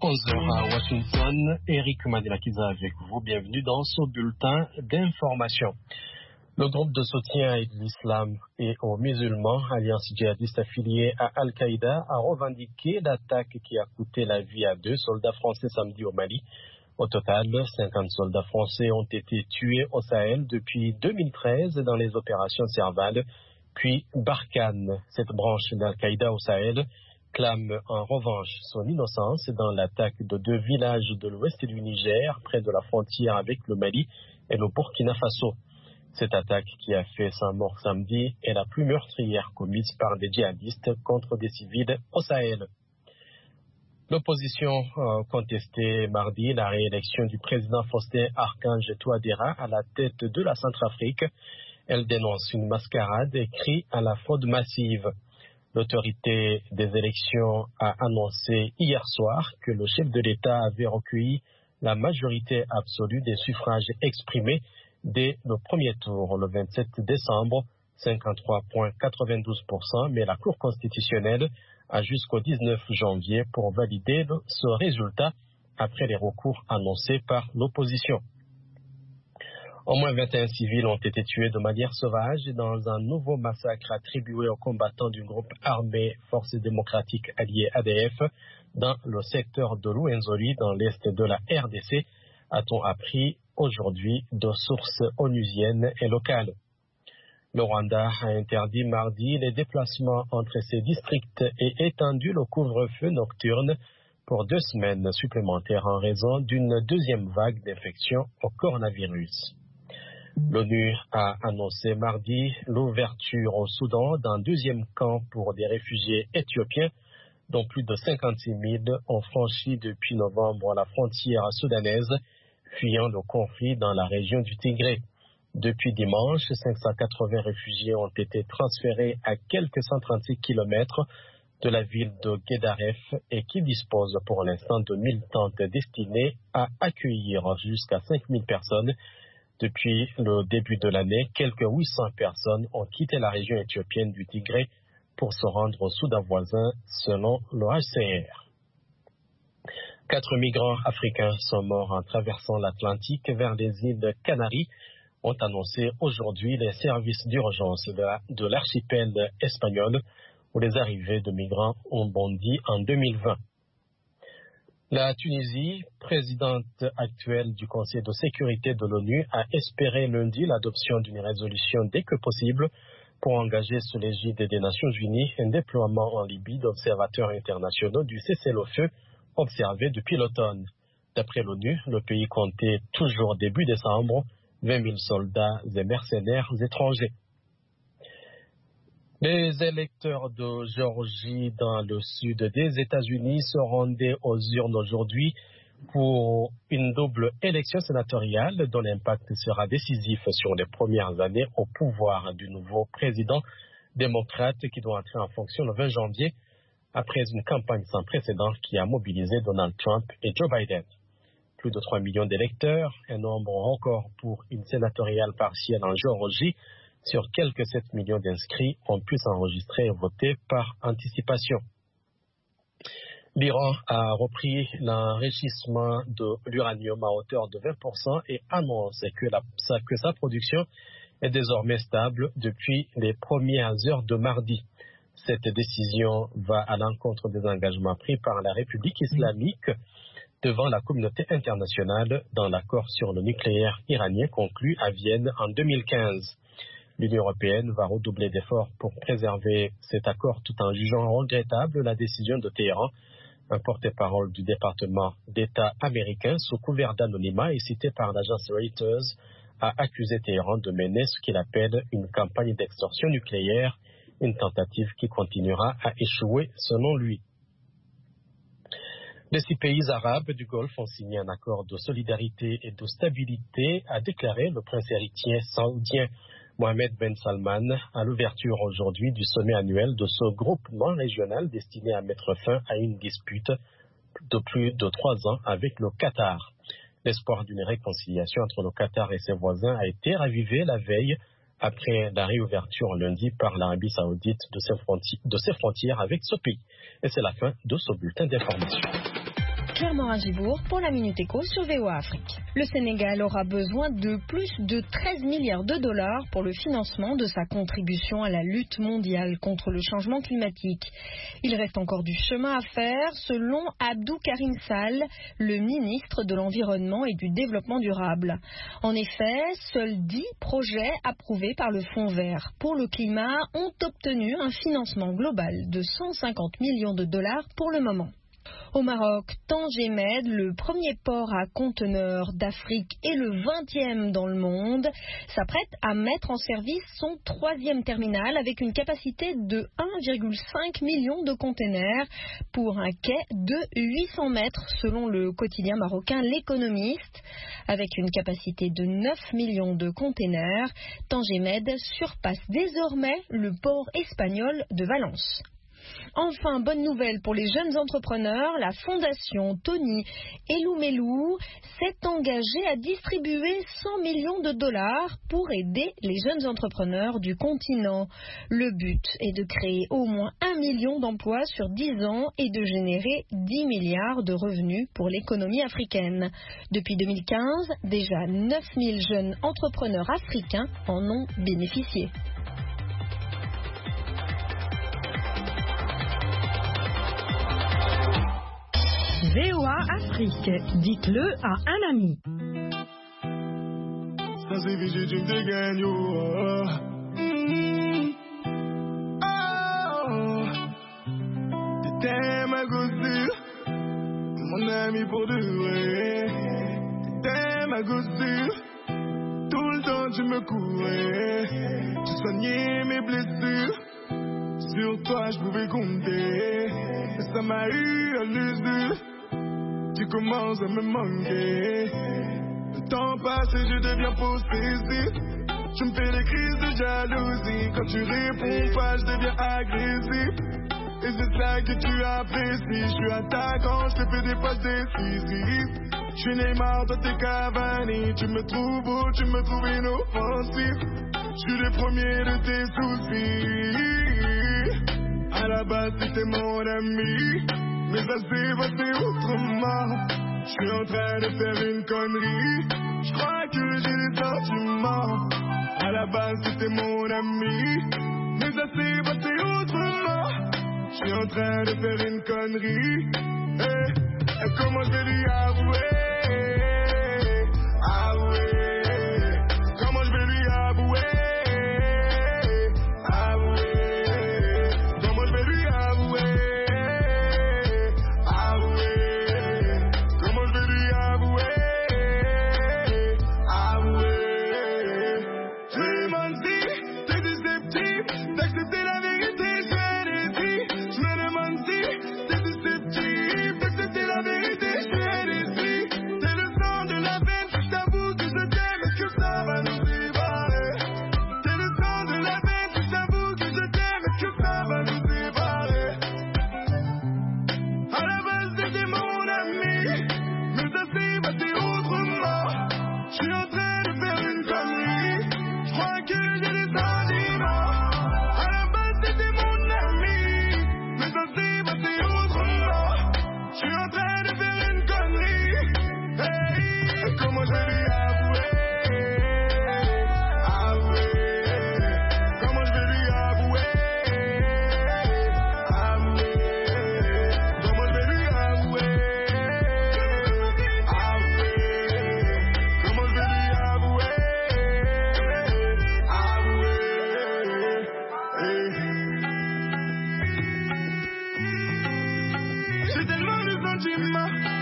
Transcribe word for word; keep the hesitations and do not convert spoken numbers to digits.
onze heures à Washington. Eric Madelakiza avec vous. Bienvenue dans ce bulletin d'information. Le groupe de soutien à l'islam et aux musulmans, alliance djihadiste affiliée à Al-Qaïda, a revendiqué l'attaque qui a coûté la vie à deux soldats français samedi au Mali. Au total, cinquante soldats français ont été tués au Sahel depuis deux mille treize dans les opérations Serval, puis Barkhane. Cette branche d'Al-Qaïda au Sahel clame en revanche son innocence dans l'attaque de deux villages de l'ouest du Niger, près de la frontière avec le Mali et le Burkina Faso. Cette attaque qui a fait cent morts samedi est la plus meurtrière commise par des djihadistes contre des civils au Sahel. L'opposition a contesté mardi la réélection du président Faustin Archange Touadéra à la tête de la Centrafrique. Elle dénonce une mascarade et crie à la fraude massive. L'autorité des élections a annoncé hier soir que le chef de l'État avait recueilli la majorité absolue des suffrages exprimés dès le premier tour, le vingt-sept décembre, cinquante-trois virgule quatre-vingt-douze pour cent, mais la Cour constitutionnelle a jusqu'au dix-neuf janvier pour valider ce résultat après les recours annoncés par l'opposition. Au moins vingt et un civils ont été tués de manière sauvage dans un nouveau massacre attribué aux combattants du groupe armé Forces démocratiques alliées A D F dans le secteur de Rwenzori, dans l'est de la R D C, a-t-on appris aujourd'hui de sources onusiennes et locales. Le Rwanda a interdit mardi les déplacements entre ces districts et étendu le couvre-feu nocturne pour deux semaines supplémentaires en raison d'une deuxième vague d'infection au coronavirus. L'ONU a annoncé mardi l'ouverture au Soudan d'un deuxième camp pour des réfugiés éthiopiens, dont plus de cinquante-six mille ont franchi depuis novembre la frontière soudanaise, fuyant le conflit dans la région du Tigré. Depuis dimanche, cinq cent quatre-vingts réfugiés ont été transférés à quelques cent trente-six kilomètres de la ville de Guédaref et qui disposent pour l'instant de mille tentes destinées à accueillir jusqu'à cinq mille personnes. Depuis le début de l'année, quelques huit cents personnes ont quitté la région éthiopienne du Tigré pour se rendre au Soudan voisin, selon le H C R. Quatre migrants africains sont morts en traversant l'Atlantique vers les îles Canaries, ont annoncé aujourd'hui les services d'urgence de l'archipel espagnol, où les arrivées de migrants ont bondi en deux mille vingt. La Tunisie, présidente actuelle du Conseil de sécurité de l'ONU, a espéré lundi l'adoption d'une résolution dès que possible pour engager sous l'égide des Nations Unies un déploiement en Libye d'observateurs internationaux du cessez-le-feu observé depuis l'automne. D'après l'ONU, le pays comptait toujours début décembre vingt mille soldats et mercenaires étrangers. Les électeurs de Géorgie dans le sud des États-Unis se rendaient aux urnes aujourd'hui pour une double élection sénatoriale dont l'impact sera décisif sur les premières années au pouvoir du nouveau président démocrate qui doit entrer en fonction le vingt janvier après une campagne sans précédent qui a mobilisé Donald Trump et Joe Biden. Plus de trois millions d'électeurs, un nombre record pour une sénatoriale partielle en Géorgie. Sur quelques sept millions d'inscrits, ont pu s'enregistrer et voter par anticipation. L'Iran a repris l'enrichissement de l'uranium à hauteur de vingt pour cent et annonce que, la, que sa production est désormais stable depuis les premières heures de mardi. Cette décision va à l'encontre des engagements pris par la République islamique devant la communauté internationale dans l'accord sur le nucléaire iranien conclu à Vienne en deux mille quinze. L'Union européenne va redoubler d'efforts pour préserver cet accord tout en jugeant regrettable la décision de Téhéran. Un porte-parole du département d'État américain sous couvert d'anonymat et cité par l'agence Reuters a accusé Téhéran de mener ce qu'il appelle une campagne d'extorsion nucléaire, une tentative qui continuera à échouer selon lui. Les six pays arabes du Golfe ont signé un accord de solidarité et de stabilité, a déclaré le prince héritier saoudien Mohammed Ben Salman à l'ouverture aujourd'hui du sommet annuel de ce groupement régional destiné à mettre fin à une dispute de plus de trois ans avec le Qatar. L'espoir d'une réconciliation entre le Qatar et ses voisins a été ravivé la veille après la réouverture lundi par l'Arabie saoudite de ses, fronti- de ses frontières avec ce pays. Et c'est la fin de ce bulletin d'information. Claire Morin-Gibourg pour la Minute Éco sur V O A Afrique. Le Sénégal aura besoin de plus de treize milliards de dollars pour le financement de sa contribution à la lutte mondiale contre le changement climatique. Il reste encore du chemin à faire, selon Abdou Karim Sall, le ministre de l'Environnement et du Développement durable. En effet, seuls dix projets approuvés par le Fonds vert pour le climat ont obtenu un financement global de cent cinquante millions de dollars pour le moment. Au Maroc, Tanger Med, le premier port à conteneurs d'Afrique et le vingtième dans le monde, s'apprête à mettre en service son troisième terminal avec une capacité de un virgule cinq million de conteneurs pour un quai de huit cents mètres selon le quotidien marocain L'Économiste. Avec une capacité de neuf millions de conteneurs, Tanger Med surpasse désormais le port espagnol de Valence. Enfin, bonne nouvelle pour les jeunes entrepreneurs, la fondation Tony Elumelu s'est engagée à distribuer cent millions de dollars pour aider les jeunes entrepreneurs du continent. Le but est de créer au moins un million d'emplois sur dix ans et de générer dix milliards de revenus pour l'économie africaine. Depuis deux mille quinze, déjà neuf mille jeunes entrepreneurs africains en ont bénéficié. V O A Afrique, dites-le à un ami. Ça c'est vigile, tu me dégaines, yo. Oh, t'étais ma gossure, mon ami pour de vrai. T'étais ma gossure, tout le temps tu me courais. Tu soignais mes blessures, sur toi je pouvais compter. Et ça m'a eu à l'usure. Tu commences à me manquer. Le temps passe et je deviens possessif. Tu me fais des crises de jalousie. Quand tu réponds pas, je deviens agressif. Et c'est ça que tu apprécies. Je suis attaquant, je te fais des passes décisives. Je suis Neymar, toi t'es Cavani. Tu me trouves beau, tu me trouves inoffensif. Je suis le premier de tes soucis. À la base c'était mon ami, mais ça s'est passé autrement. Je suis en train de faire une connerie. Je crois que j'ai des sentiments. À la base c'était mon ami, mais ça s'est passé autrement. Je suis en train de faire une connerie. Hey, et comment je vais lui avouer? Avouer. Comment je vais lui avouer? J'ai tellement de sentiments.